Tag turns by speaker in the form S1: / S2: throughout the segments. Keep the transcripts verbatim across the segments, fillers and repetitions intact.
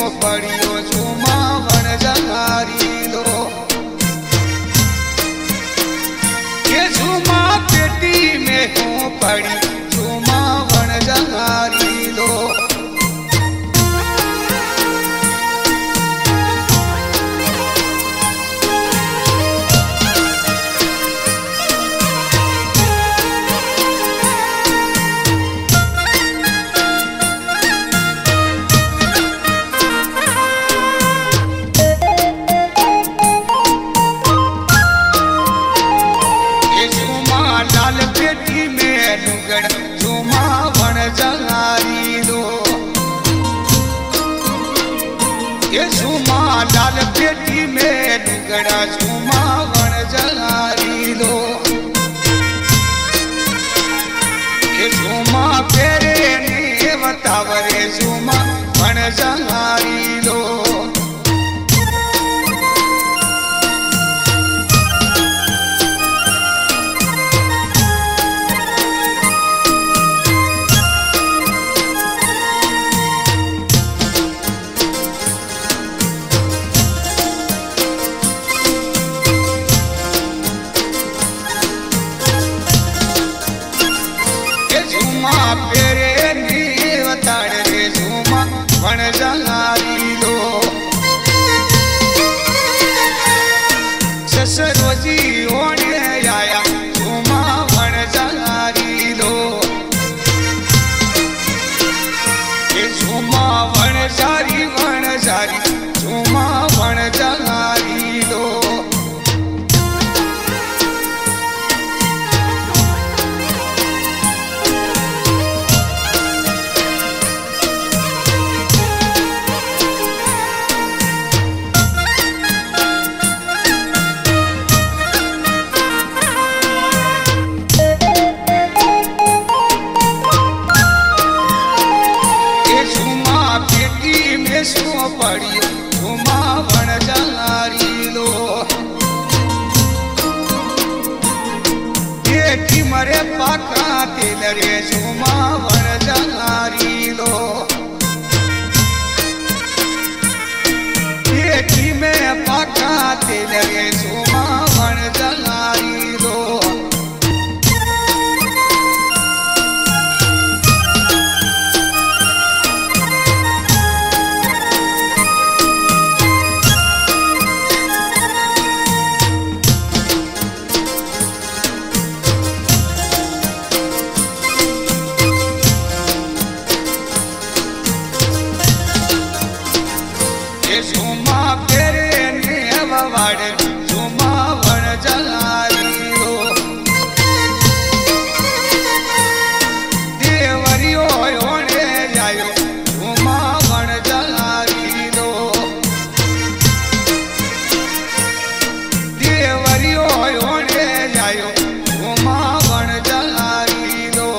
S1: पड़ियो झूमा वण जंगारी लो ये झूमा पेटी में हूँ पड़ी झूमा वण जंगारी लो झूमा वण जंगारी लो ये झूमा लाल पेटी में लुगड़ा झूमा वण जंगारी लो ये झूमा पेरे ने बतावरे झूमा वण जंगारी लो पेरे नीव ताड़े झूमा वण जंगारी लो ससरोजी होने आया झूमा वण जंगारी लो ये झूमा वण जारी वण जारी झूमा वण जंगारी लो पड़ी झूमा वण जंगारी लो पेटी मरे पाका तेल रे झूमा वण जंगारी लो पेटी में पाका तेल रे झूमा वण जंगारी लो झूमा पेरे ने वाड़े झूमा वण जंगारी लो देवरियो होने जायो झूमा वण जंगारी लो देवरियो होने जायो झूमा वण जंगारी लो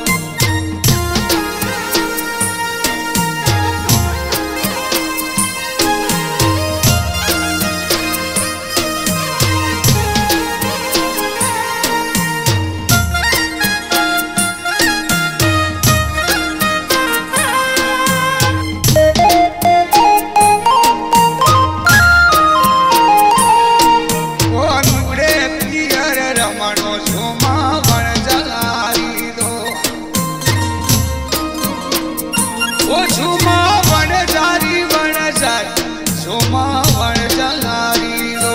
S1: झूमा वण जारी वण जारी झूमा वण जंगारी लो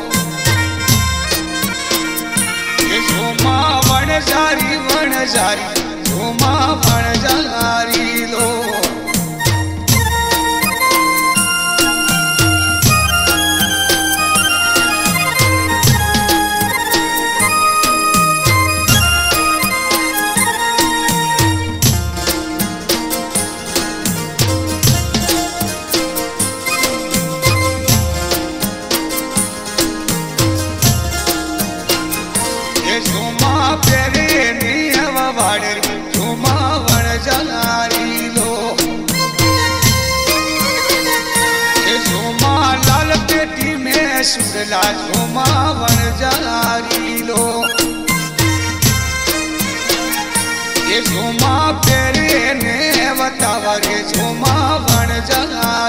S1: झूमा वण जारी वण जारी झूमा वण जंगारी लो झूमा पेरे नीव वाड़े झूमा वण जंगारी लो झूमा लाल पेटी में सुडला झूमा वण जंगारी लो ये झूमा पेरे ने बतावरे झूमा वण जंगारी